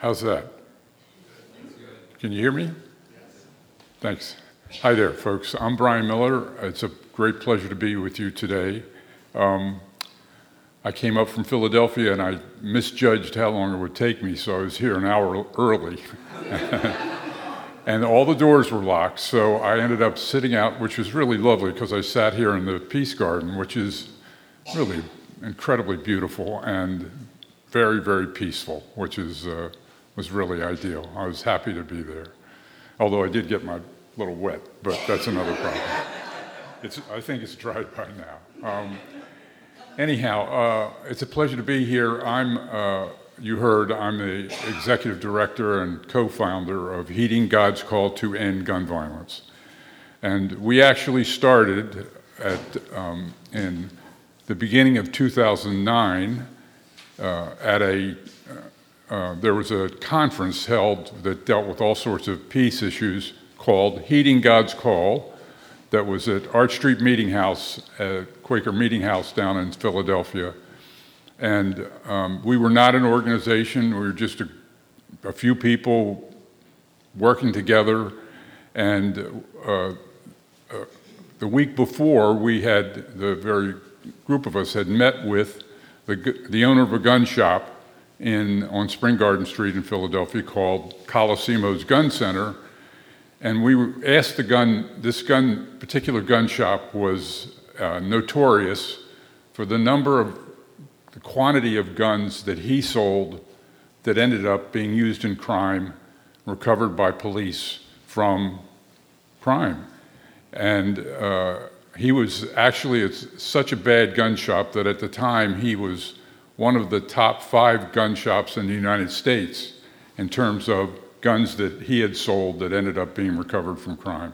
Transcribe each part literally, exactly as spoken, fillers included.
How's that? Can you hear me? Thanks. Hi there, folks. I'm Brian Miller. It's a great pleasure to be with you today. Um, I came up from Philadelphia and I misjudged how long it would take me, so I was here an hour early. And all the doors were locked, so I ended up sitting out, which was really lovely because I sat here in the Peace Garden, which is really incredibly beautiful and very, very peaceful, which is uh, was really ideal. I was happy to be there, although I did get my little wet, but that's another problem. It's, I think it's dried by now. Um, anyhow, uh, it's a pleasure to be here. I'm, uh, you heard, I'm the executive director and co-founder of Heeding God's Call to End Gun Violence. And we actually started at um, in the beginning of two thousand nine uh, at a Uh, there was a conference held that dealt with all sorts of peace issues called Heeding God's Call that was at Arch Street Meeting House, uh, Quaker Meeting House down in Philadelphia. And um, we were not an organization, we were just a, a few people working together. And uh, uh, the week before, we had, the very group of us had met with the, the owner of a gun shop in on Spring Garden Street in Philadelphia called Colosimo's Gun Center, and we asked the gun, this gun, particular gun shop was uh, notorious for the number of, the quantity of guns that he sold that ended up being used in crime, recovered by police from crime. And uh, he was actually, it's such a bad gun shop that at the time he was one of the top five gun shops in the United States in terms of guns that he had sold that ended up being recovered from crime.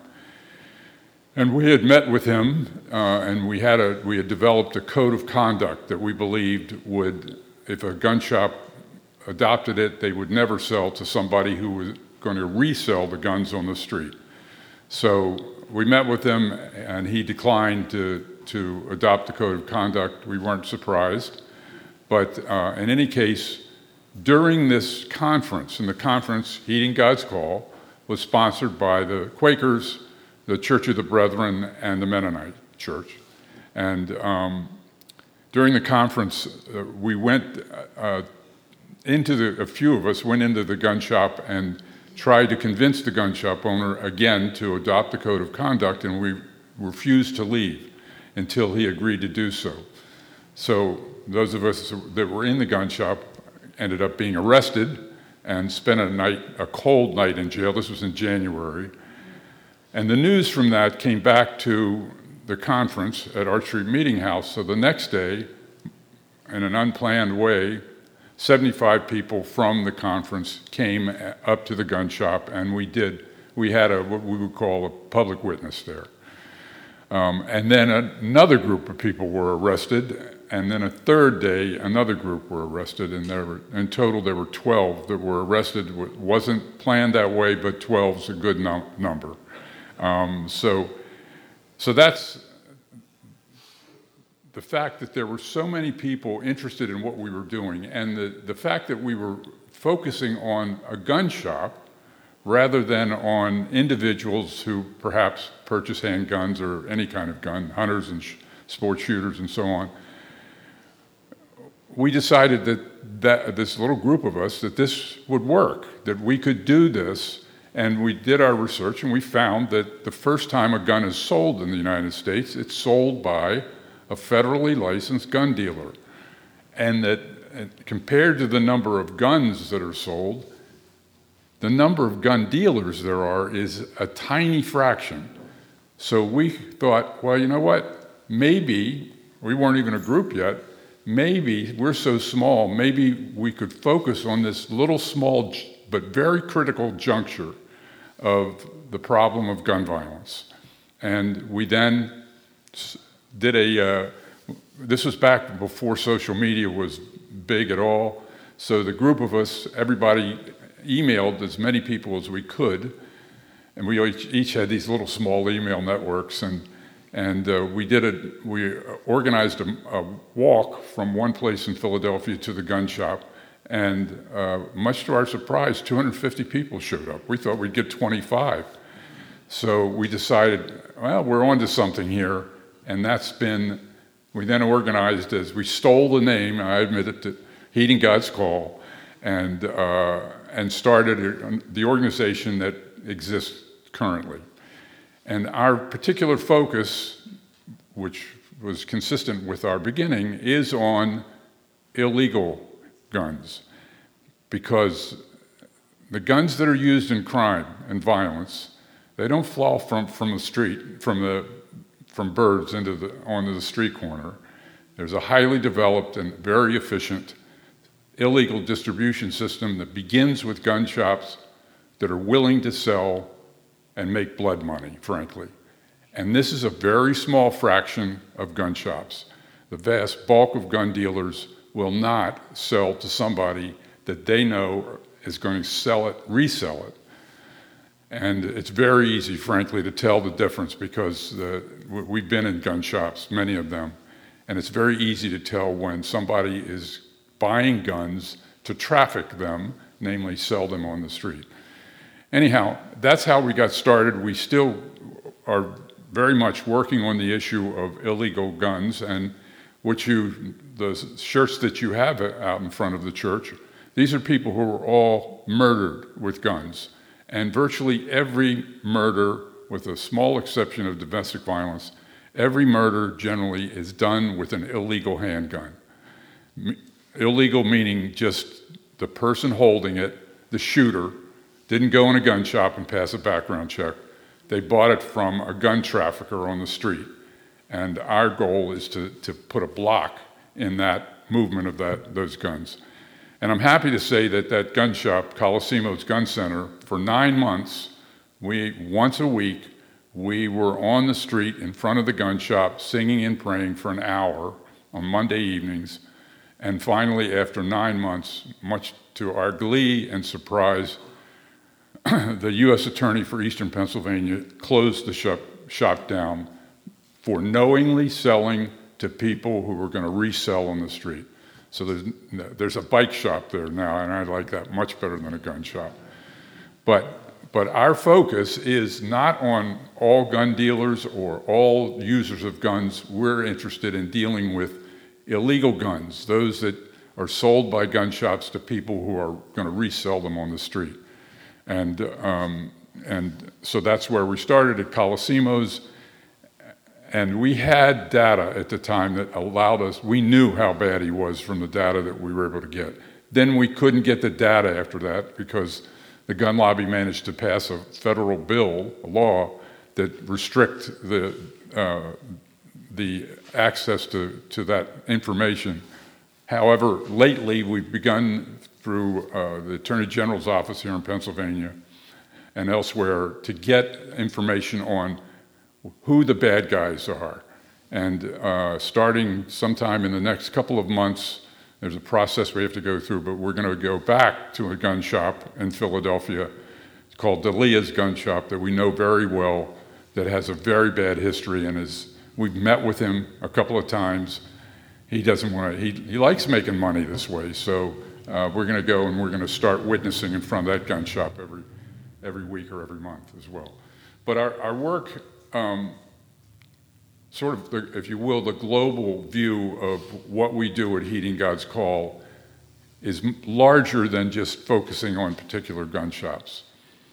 And we had met with him, uh, and we had a we had developed a code of conduct that we believed would, if a gun shop adopted it, they would never sell to somebody who was going to resell the guns on the street. So we met with him, and he declined to to adopt the code of conduct. We weren't surprised. But uh, in any case, during this conference, and the conference, Heeding God's Call, was sponsored by the Quakers, the Church of the Brethren, and the Mennonite Church. And um, during the conference, uh, we went uh, into the, a few of us went into the gun shop and tried to convince the gun shop owner again to adopt the code of conduct, and we refused to leave until he agreed to do so. So those of us that were in the gun shop ended up being arrested and spent a night, a cold night in jail. This was in January. And the news from that came back to the conference at Arch Street Meeting House. So the next day, in an unplanned way, seventy-five people from the conference came up to the gun shop, and we did, we had a, what we would call a public witness there. Um, and then another group of people were arrested, and then a third day, another group were arrested, and there were, in total there were twelve that were arrested. It wasn't planned that way, but twelve is a good num- number. Um, so, so that's the fact that there were so many people interested in what we were doing, and the, the fact that we were focusing on a gun shop rather than on individuals who perhaps purchase handguns or any kind of gun, hunters and sh- sports shooters and so on. We decided that, that this little group of us, that this would work, that we could do this, and we did our research, and we found that the first time a gun is sold in the United States, it's sold by a federally licensed gun dealer, and that compared to the number of guns that are sold, the number of gun dealers there are is a tiny fraction. So we thought, well, you know what, maybe, we weren't even a group yet, maybe we're so small, maybe we could focus on this little small but very critical juncture of the problem of gun violence. And we then did a, uh, this was back before social media was big at all, so the group of us, everybody emailed as many people as we could, and we each, each had these little small email networks, and And uh, we did it, we organized a, a walk from one place in Philadelphia to the gun shop, And uh, much to our surprise, two hundred fifty people showed up. We thought we'd get twenty-five. So we decided, well, we're onto something here. And that's been, we then organized as, we stole the name, I admit it, to Heeding God's Call, and, uh, and started the organization that exists currently. And our particular focus, which was consistent with our beginning, is on illegal guns, because the guns that are used in crime and violence, they don't fall from, from the street, from the from birds into the onto the street corner. There's a highly developed and very efficient illegal distribution system that begins with gun shops that are willing to sell and make blood money, frankly. And this is a very small fraction of gun shops. The vast bulk of gun dealers will not sell to somebody that they know is going to sell it, resell it. And it's very easy, frankly, to tell the difference, because the, we've been in gun shops, many of them, and it's very easy to tell when somebody is buying guns to traffic them, namely sell them on the street. Anyhow, that's how we got started. We still are very much working on the issue of illegal guns, and what you, the shirts that you have out in front of the church, these are people who were all murdered with guns. And virtually every murder, with a small exception of domestic violence, every murder generally is done with an illegal handgun. M- illegal meaning just the person holding it, the shooter, didn't go in a gun shop and pass a background check. They bought it from a gun trafficker on the street. And our goal is to, to put a block in that movement of that, those guns. And I'm happy to say that that gun shop, Colosimo's Gun Center, for nine months, we once a week, we were on the street in front of the gun shop singing and praying for an hour on Monday evenings. And finally, after nine months, much to our glee and surprise, the U S Attorney for Eastern Pennsylvania closed the shop, shop down for knowingly selling to people who were going to resell on the street. So there's, there's a bike shop there now, and I like that much better than a gun shop. But, but our focus is not on all gun dealers or all users of guns. We're interested in dealing with illegal guns, those that are sold by gun shops to people who are going to resell them on the street. And, um, and so that's where we started at Colosimo's. And we had data at the time that allowed us, we knew how bad he was from the data that we were able to get. Then we couldn't get the data after that because the gun lobby managed to pass a federal bill, a law, that restrict the, uh, the access to, to that information. However, lately we've begun through uh, the Attorney General's office here in Pennsylvania and elsewhere to get information on who the bad guys are. And uh, starting sometime in the next couple of months, there's a process we have to go through, but we're going to go back to a gun shop in Philadelphia. It's called D'Elia's Gun Shop that we know very well, that has a very bad history, and is, we've met with him a couple of times. He doesn't want to, he, he likes making money this way, so uh, we're going to go and we're going to start witnessing in front of that gun shop every, every week or every month as well. But our, our work, Um, sort of, the, if you will, the global view of what we do at Heeding God's Call is m- larger than just focusing on particular gun shops.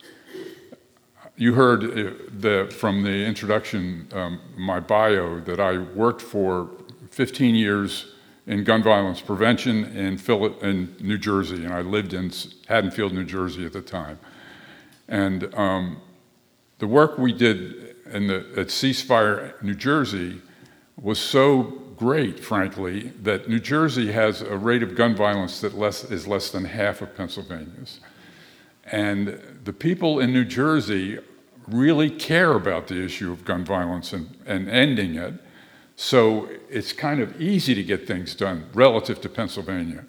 You heard uh, the, from the introduction, um, my bio, that I worked for fifteen years in gun violence prevention in, Phil- in New Jersey, and I lived in Haddonfield, New Jersey at the time. And um, the work we did in the, at Ceasefire, New Jersey, was so great, frankly, that New Jersey has a rate of gun violence that less, is less than half of Pennsylvania's. And the people in New Jersey really care about the issue of gun violence and, and ending it, so it's kind of easy to get things done relative to Pennsylvania.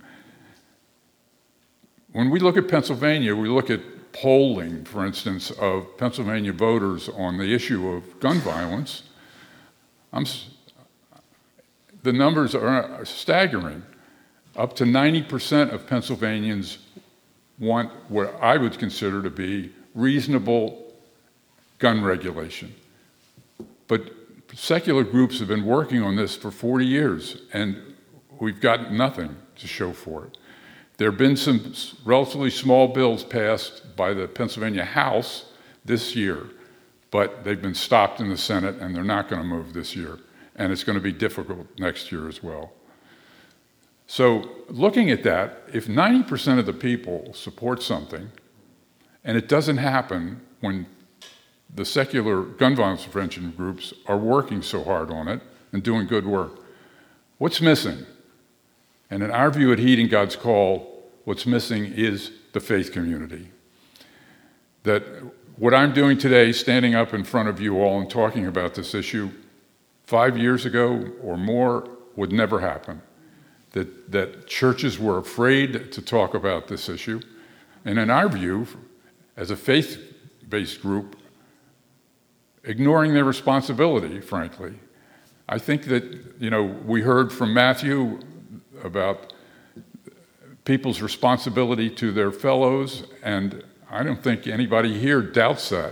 When we look at Pennsylvania, we look at polling, for instance, of Pennsylvania voters on the issue of gun violence. I'm, the numbers are staggering. Up to ninety percent of Pennsylvanians want what I would consider to be reasonable gun regulation. But secular groups have been working on this for forty years, and we've got nothing to show for it. There have been some relatively small bills passed by the Pennsylvania House this year, but they've been stopped in the Senate, and they're not going to move this year. And it's going to be difficult next year as well. So looking at that, if ninety percent of the people support something, and it doesn't happen when the secular gun violence prevention groups are working so hard on it and doing good work, what's missing? And in our view at Heeding God's Call, what's missing is the faith community. That what I'm doing today, standing up in front of you all and talking about this issue, five years ago or more would never happen. That, that churches were afraid to talk about this issue. And in our view, as a faith-based group, ignoring their responsibility, frankly. I think that, you know, we heard from Matthew about people's responsibility to their fellows, and I don't think anybody here doubts that.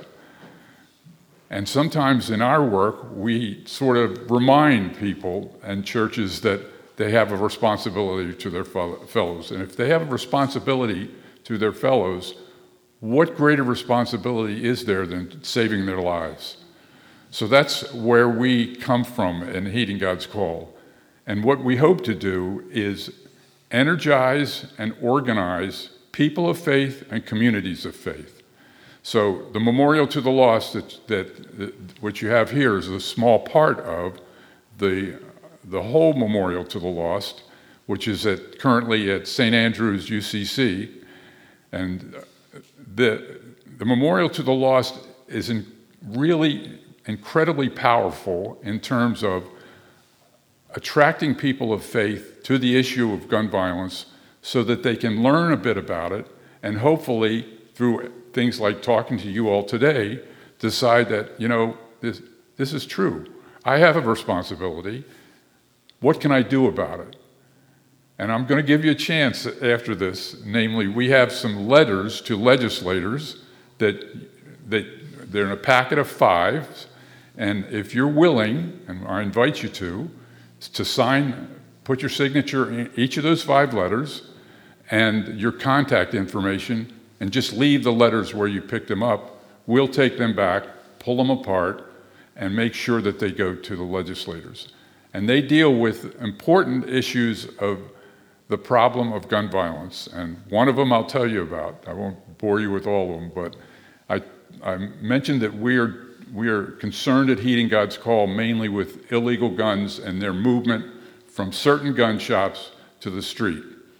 And sometimes in our work, we sort of remind people and churches that they have a responsibility to their fellows. And if they have a responsibility to their fellows, what greater responsibility is there than saving their lives? So that's where we come from in Heeding God's Call. And what we hope to do is energize and organize people of faith and communities of faith. So the Memorial to the Lost that, that, that what you have here is a small part of the, the whole Memorial to the Lost, which is at, currently at Saint Andrew's U C C. And the, the Memorial to the Lost is in really incredibly powerful in terms of attracting people of faith to the issue of gun violence so that they can learn a bit about it and hopefully through things like talking to you all today decide that, you know, this, this is true. I have a responsibility. What can I do about it? And I'm going to give you a chance after this. Namely, we have some letters to legislators that, that they're in a packet of five. And if you're willing, and I invite you to, to sign, put your signature in each of those five letters and your contact information, and just leave the letters where you picked them up. We'll take them back, pull them apart, and make sure that they go to the legislators. And they deal with important issues of the problem of gun violence. And one of them I'll tell you about. I won't bore you with all of them, but I, I mentioned that we are We are concerned at Heeding God's Call mainly with illegal guns and their movement from certain gun shops to the street.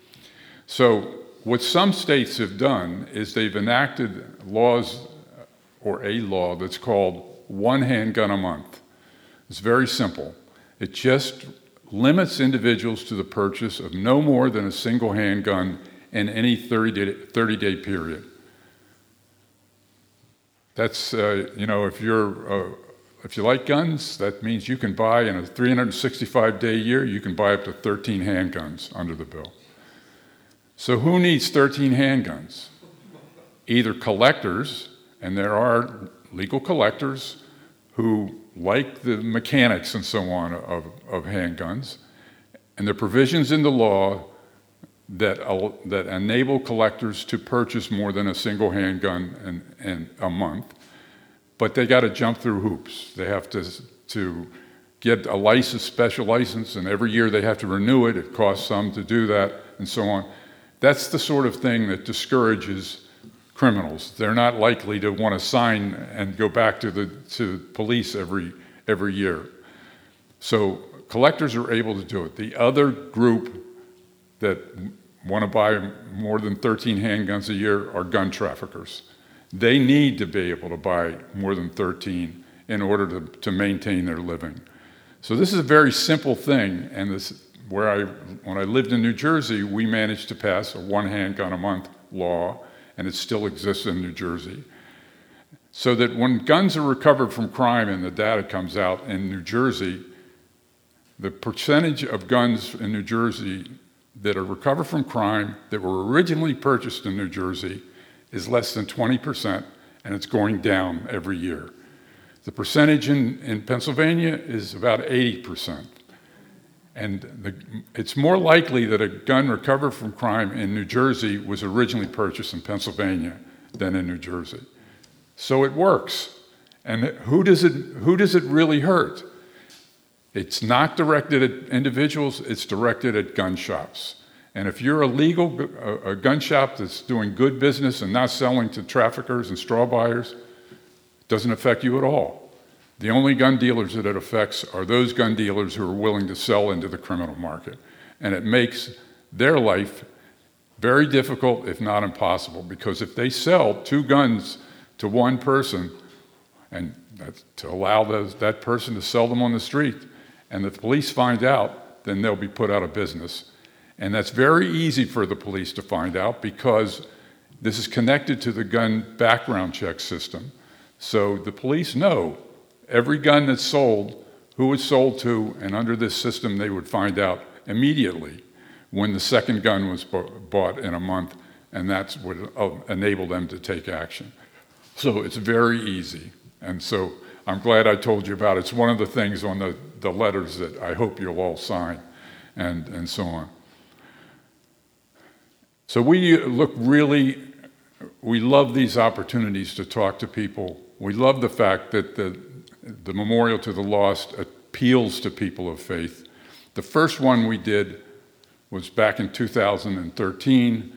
So what some states have done is they've enacted laws or a law that's called one handgun a month. It's very simple. It just limits individuals to the purchase of no more than a single handgun in any thirty-day period. That's, uh, you know, if you're, uh, if you like guns, that means you can buy in a three hundred sixty-five day year, you can buy up to thirteen handguns under the bill. So who needs thirteen handguns? Either collectors, and there are legal collectors who like the mechanics and so on of, of handguns, and there are provisions in the law that, uh, that enable collectors to purchase more than a single handgun in, in a month, but they got to jump through hoops. They have to, to get a license, special license, and every year they have to renew it. It costs some to do that, and so on. That's the sort of thing that discourages criminals. They're not likely to want to sign and go back to the to police every every year. So collectors are able to do it. The other group that want to buy more than thirteen handguns a year are gun traffickers. They need to be able to buy more than thirteen in order to, to maintain their living. So this is a very simple thing, and this where I when I lived in New Jersey, we managed to pass a one handgun a month law, and it still exists in New Jersey. So that when guns are recovered from crime and the data comes out in New Jersey, the percentage of guns in New Jersey that are recovered from crime that were originally purchased in New Jersey is less than twenty percent, and it's going down every year. The percentage in, in Pennsylvania is about eighty percent. And the, it's more likely that a gun recovered from crime in New Jersey was originally purchased in Pennsylvania than in New Jersey. So it works. And who does it, who does it really hurt? It's not directed at individuals, it's directed at gun shops. And if you're a legal a, a gun shop that's doing good business and not selling to traffickers and straw buyers, it doesn't affect you at all. The only gun dealers that it affects are those gun dealers who are willing to sell into the criminal market. And it makes their life very difficult, if not impossible, because if they sell two guns to one person, and that's to allow those, that person to sell them on the street, and the police find out, then they'll be put out of business. And that's very easy for the police to find out because this is connected to the gun background check system. So the police know every gun that's sold, who it's sold to, and under this system they would find out immediately when the second gun was bought in a month, and that's what enabled them to take action. So it's very easy. And so I'm glad I told you about it. It's one of the things on the, the letters that I hope you'll all sign, and, and so on. So we look really, we love these opportunities to talk to people. We love the fact that the The Memorial to the Lost appeals to people of faith. The first one we did was back in two thousand thirteen.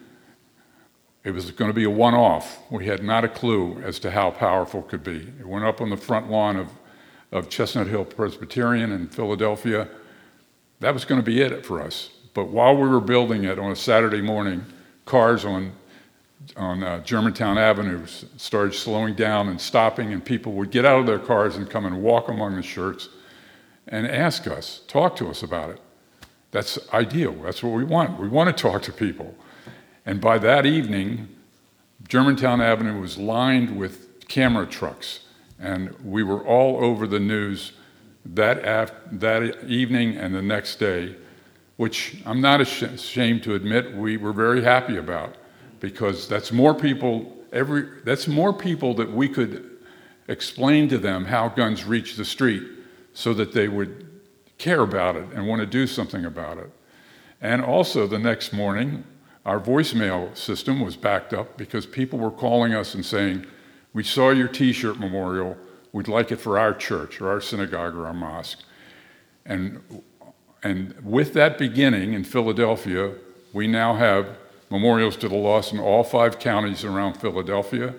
It was going to be a one-off. We had not a clue as to how powerful it could be. It went up on the front lawn of, of Chestnut Hill Presbyterian in Philadelphia. That was going to be it for us. But while we were building it on a Saturday morning, cars on on uh, Germantown Avenue started slowing down and stopping, and people would get out of their cars and come and walk among the shirts and ask us, talk to us about it. That's ideal. That's what we want. We want to talk to people. And by that evening, Germantown Avenue was lined with camera trucks, and we were all over the news that, af- that evening and the next day, which I'm not ashamed to admit we were very happy about. Because that's more people, every, that's more people that we could explain to them how guns reach the street so that they would care about it and want to do something about it. And also the next morning, our voicemail system was backed up because people were calling us and saying, we saw your T-shirt memorial, we'd like it for our church or our synagogue or our mosque. And, and with that beginning in Philadelphia, we now have Memorials to the Lost in all five counties around Philadelphia,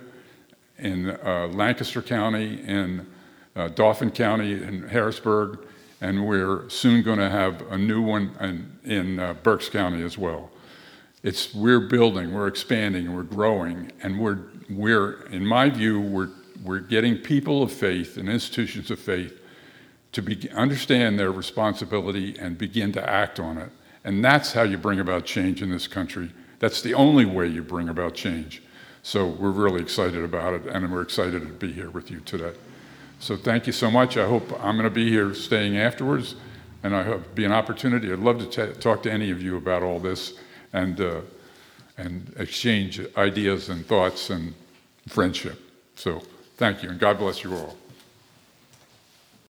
in uh, Lancaster County, in uh, Dauphin County, in Harrisburg, and we're soon going to have a new one in, in uh, Berks County as well. It's we're building, we're expanding, we're growing, and we're we're in my view we're we're getting people of faith and institutions of faith to be, understand their responsibility and begin to act on it, and that's how you bring about change in this country. That's the only way you bring about change. So we're really excited about it, and we're excited to be here with you today. So thank you so much. I hope I'm going to be here staying afterwards, and I hope it'll be an opportunity. I'd love to t- talk to any of you about all this and uh, and exchange ideas and thoughts and friendship. So thank you, and God bless you all.